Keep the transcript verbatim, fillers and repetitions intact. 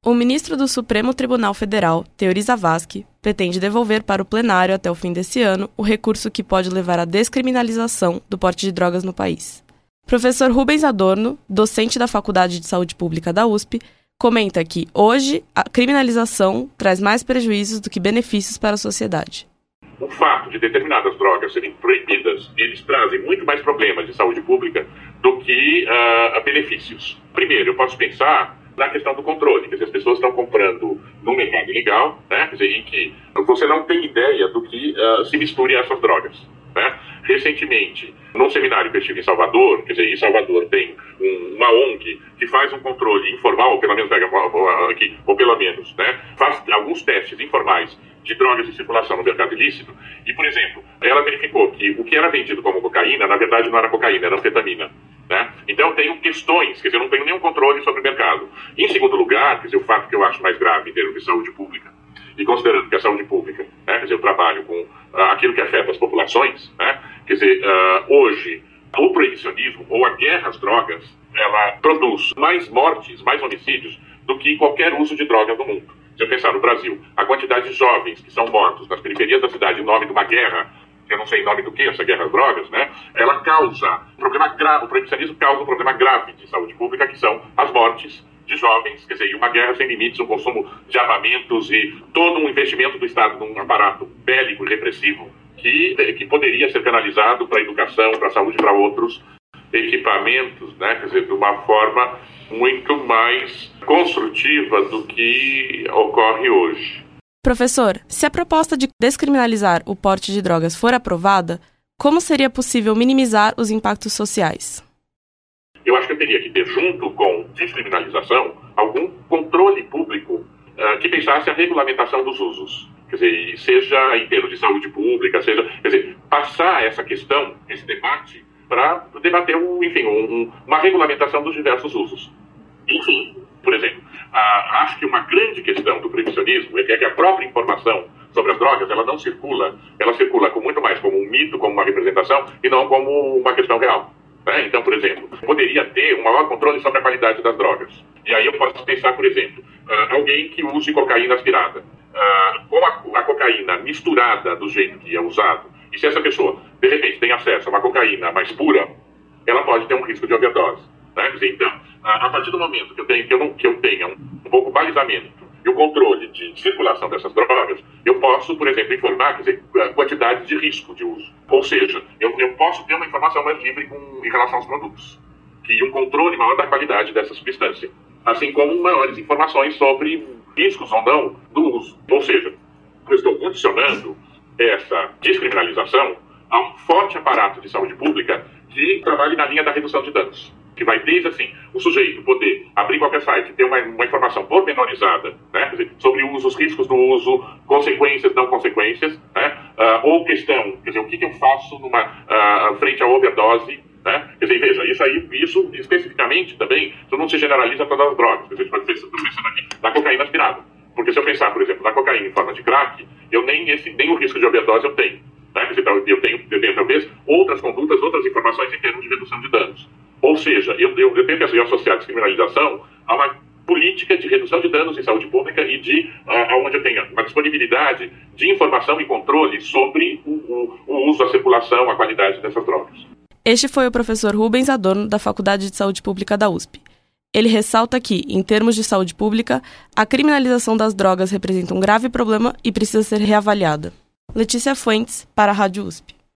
O ministro do Supremo Tribunal Federal, Teori Zavascki, pretende devolver para o plenário até o fim desse ano o recurso que pode levar à descriminalização do porte de drogas no país. Professor Rubens Adorno, docente da Faculdade de Saúde Pública da U S P, comenta que, hoje, a criminalização traz mais prejuízos do que benefícios para a sociedade. O fato de determinadas drogas serem proibidas, eles trazem muito mais problemas de saúde pública do que uh, benefícios. Primeiro, eu posso pensar na questão do controle, quer dizer, as pessoas estão comprando no mercado ilegal, né, quer dizer, em que você não tem ideia do que uh, se misture a essas drogas, né? Recentemente, num seminário que eu estive em Salvador, quer dizer, em Salvador tem um, uma O N G que faz um controle informal, ou pelo menos, aqui, ou pelo menos, né, faz alguns testes informais de drogas em circulação no mercado ilícito, e, por exemplo, ela verificou que o que era vendido como cocaína, na verdade não era cocaína, era anfetamina. Né? Então eu tenho questões, quer dizer, eu não tenho nenhum controle sobre o mercado. Em segundo lugar, quer dizer, o fato que eu acho mais grave em termos de saúde pública, e considerando que a saúde pública, né, quer dizer, eu trabalho com uh, aquilo que afeta as populações, né, quer dizer, uh, hoje, o proibicionismo ou a guerra às drogas, ela produz mais mortes, mais homicídios do que qualquer uso de drogas no mundo. Se eu pensar no Brasil, a quantidade de jovens que são mortos nas periferias da cidade em nome de uma guerra, eu não sei em nome do que essa guerra às drogas, né, ela causa um problema grave, o proibicionismo causa um problema grave de saúde pública, que são as mortes de jovens, quer dizer, uma guerra sem limites, um consumo de armamentos e todo um investimento do Estado num aparato bélico e repressivo que, que poderia ser canalizado para a educação, para a saúde, para outros equipamentos, né, quer dizer, de uma forma muito mais construtiva do que ocorre hoje. Professor, se a proposta de descriminalizar o porte de drogas for aprovada, como seria possível minimizar os impactos sociais? Eu acho que eu teria que ter, junto com descriminalização, algum controle público uh, que pensasse a regulamentação dos usos. Quer dizer, seja em termos de saúde pública, seja, quer dizer, passar essa questão, esse debate, para debater, um, enfim, um, uma regulamentação dos diversos usos. Enfim, por exemplo, uh, acho que uma grande questão do proibicionismo é que a própria informação sobre as drogas, ela não circula, ela circula com muito mais como um mito, como uma representação, e não como uma questão real. Né? Então, por exemplo, poderia ter um maior controle sobre a qualidade das drogas. E aí eu posso pensar, por exemplo, uh, alguém que use cocaína aspirada, uh, com a, a cocaína misturada do jeito que é usado, e se essa pessoa, de repente, tem acesso a uma cocaína mais pura, ela pode ter um risco de overdose. Né? Quer dizer, então, uh, a partir do momento que eu, tenho, que eu, não, que eu tenha um, um pouco balizamento e o controle de circulação dessas drogas, eu posso, por exemplo, informar, quer dizer, a quantidade de risco de uso. Ou seja, eu, eu posso ter uma informação mais livre com, em relação aos produtos, e um controle maior da qualidade dessa substância, assim como maiores informações sobre riscos ou não do uso. Ou seja, eu estou condicionando essa descriminalização a um forte aparato de saúde pública que trabalhe na linha da redução de danos, que vai desde, assim, o sujeito poder abrir qualquer site, ter uma, uma informação pormenorizada, né, quer dizer, sobre o uso, os riscos do uso, consequências, não consequências, né, uh, ou questão, quer dizer, o que, que eu faço numa, uh, frente à overdose, né, quer dizer, veja, isso aí, isso especificamente também, isso não se generaliza a todas as drogas, quer dizer, a gente pode estou pensando aqui na cocaína aspirada, porque se eu pensar, por exemplo, na cocaína em forma de crack, eu nem, esse, nem o risco de overdose eu tenho, né, quer dizer, eu tenho, eu tenho talvez outras condutas, outras informações em termos de redução de danos. Ou seja, eu, eu, eu tenho que associar a descriminalização a uma política de redução de danos em saúde pública e de uh, onde eu tenha uma disponibilidade de informação e controle sobre o, o, o uso, a circulação, a qualidade dessas drogas. Este foi o professor Rubens Adorno, da Faculdade de Saúde Pública da U S P. Ele ressalta que, em termos de saúde pública, a criminalização das drogas representa um grave problema e precisa ser reavaliada. Letícia Fuentes, para a Rádio U S P.